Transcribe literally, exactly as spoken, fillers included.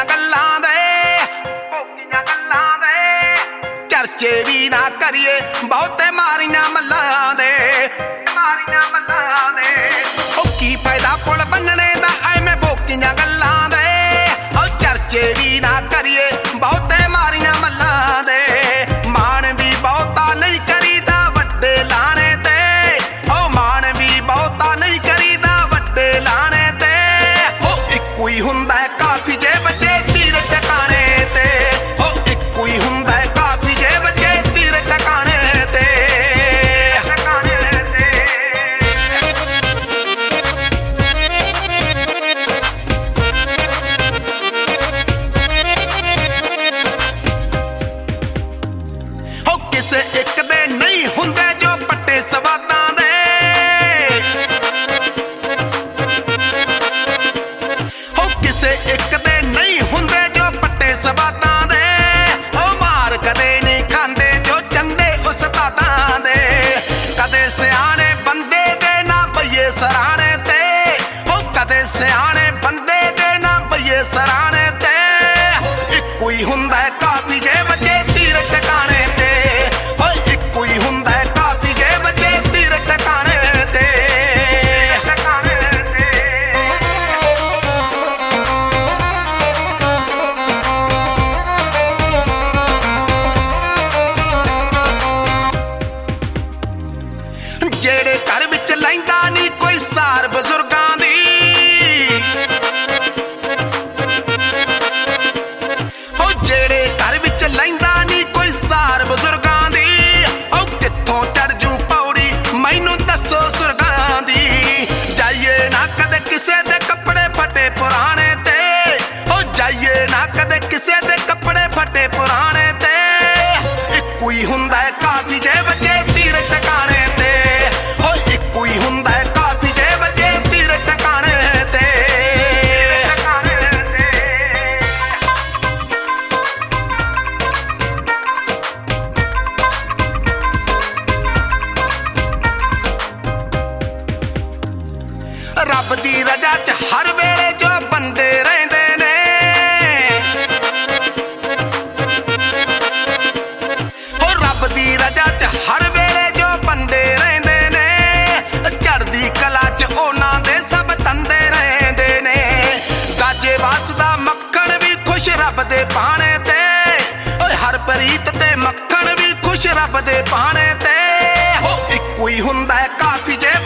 ਭੋਕੀਆਂ ਗੱਲਾਂ ਦੇ ਭੋਕੀਆਂ ਗੱਲਾਂ ਦੇ ਚਰਚੇ ਵੀ ਨਾ ਕਰੀਏ ਬਹੁਤੇ ਮਾਰੀਆਂ ਮੱਲਾਂ ਦੇ ਮਾਰੀਆਂ ਮੱਲਾਂ ਦੇ ਉਹ ਕੀ ਫਾਇਦਾ ਪੁਲ ਬੰਨਣੇ ਦਾ ਐਵੇਂ ਭੋਕੀਆਂ ਗੱਲਾਂ ਦੇ ਉਹ ਚਰਚੇ ਵੀ ਨਾ ਕਰੀਏ ਬਹੁਤੇ ਮਾਰੀਆਂ ਮੱਲਾਂ ਦੇ ਮਾਣ ਵੀ ਬਹੁਤਾ ਨਹੀਂ ਕਰੀਦਾ ਵੱਡੇ ਲਾਣੇ ਤੇ ਉਹ ਮਾਣ ਵੀ ਬਹੁਤਾ ਨਹੀਂ ਕਰੀਦਾ ਵੱਡੇ ਲਾਣੇ ਤੇ ਉਹ ਇੱਕੋ ਹੀ ਹੁੰਦਾ ਕਾਫੀ ਜੇ ਬੱਚੇ ਤੀਰ ਟਿਕਾਣੇ ਤੇ ਉਹ ਇੱਕੋ ਹੀ ਹੁੰਦਾ ਕਾਫੀ ਜੇ ਬੱਚੇ ਤੀਰ ਟਿਕਾਣੇ ਤੇ ਟਿਕਾਣੇ ਤੇ ਹੋ ਕਿਸੇ ਇੱਕ ਦੇ ਨਹੀਂ ਹੁੰਦੇ ਜੋ ਪੱਟੇ ਸਵਾਦਾਂ ਦੇ ਹੋ ਕਿਸੇ ਇੱਕ ਦੇ ਨਹੀਂ ਹੁੰਦੇ ਜੋ ਪੱਟੇ ਸਵਾਦਾਂ ਦੇ ਉਹ ਮਾਰ ਕਦੇ ਨਹੀਂ ਖਾਂਦੇ ਜੋ ਚੰਦੇ ਉਸਤਾਦਾਂ ਦੇ ਕਦੇ ਸਿਆਣੇ ਬੰਦੇ ਦੇ ਨਾ ਬਈਏ ਸਰਾਣੇ ਤੇ ਉਹ ਕਦੇ ਸਿਆਣੇ ਬੰਦੇ ਦੇ ਨਾ ਬਈਏ ਸਰਾਣੇ ਤੇ ਇੱਕੋ ਹੀ ਹੁੰਦਾ ਕਾਫੀ ਜੇ ਬੱਚੇ ਤੀਰ ਟਿਕਾਣੇ ਤੇ ਉਹ ਇੱਕੋ ਹੀ ਹੁੰਦਾ ਕਾਫੀ ਜੇ ਬੱਚੇ ਤੀਰ ਟਿਕਾਣੇ ਤੇ ਟਿਕਾਣੇ ਤੇ ਜਿਹੜੇ ਘਰ ਵਿੱਚ ਲੈਂਦਾ ਨਹੀਂ ਕੋਈ ਸਾਰ ਬਜ਼ੁਰਗਾਂ ਦੀ ਉਹ ਜਿਹੜੇ ਘਰ ਵਿੱਚ ਲੈਂਦਾ ਨਹੀਂ ਕੋਈ ਸਾਰ ਬਜ਼ੁਰਗਾਂ ਦੀ ਉਹ ਕਿੱਥੋਂ ਚੜ ਜੂ ਪੌੜੀ ਮੈਨੂੰ ਦੱਸੋ ਸੁਰਗਾਂ ਦੀ ਜਾਈਏ ਨਾ ਕਦੇ ਕਿਸੇ ਦੇ ਕੱਪੜੇ ਫਟੇ ਪੁਰਾਣੇ ਤੇ ਉਹ ਜਾਈਏ ਨਾ ਕਦੇ ਕਿਸੇ ਦੇ ਕੱਪੜੇ ਫਟੇ ਪੁਰਾਣੇ ਤੇ ਇੱਕੋ ਹੀ ਹੁੰਦਾ ਕਾਫੀ ਜੇ ਬੱਚੇ ਤੀਰ ਟਿਕਾਣੇ ਤੇ ਉਹ ਇੱਕੋ ਹੀ ਹੁੰਦਾ ਕਾਫੀ ਜੇ ਬੱਚੇ ਤੀਰ ਟਿਕਾਣੇ ਤੇ ਟਿਕਾਣੇ ਤੇ ਰੱਬ ਦੀ ਰਜ਼ਾ 'ਚ ਹਰ ਵੇਲੇ ਜੋ ਬੰਦੇ ਰਹਿੰਦੇ ਨੇ ਹੋ ਰੱਬ ਦੀ ਰਜ਼ਾ 'ਚ ਹਰ ਵੇਲੇ ਜੋ ਬੰਦੇ ਰਹਿੰਦੇ ਨੇ ਚੜ੍ਹਦੀ ਕਲਾ 'ਚ ਉਹਨਾਂ ਦੇ ਸਭ ਤੰਦੇ ਰਹਿੰਦੇ ਨੇ ਗਾਜੇ ਵਾਸਦਾ ਮੱਖਣ ਵੀ ਖੁਸ਼ ਰੱਬ ਦੇ ਪਾਣੇ ਤੇ ਓਏ ਹਰਪ੍ਰੀਤ ਤੇ ਮੱਖਣ ਵੀ ਖੁਸ਼ ਰੱਬ ਦੇ ਪਾਣੇ ਤੇ ਉਹ ਇੱਕੋ ਹੀ ਹੁੰਦਾ ਕਾਫੀ ਜੇ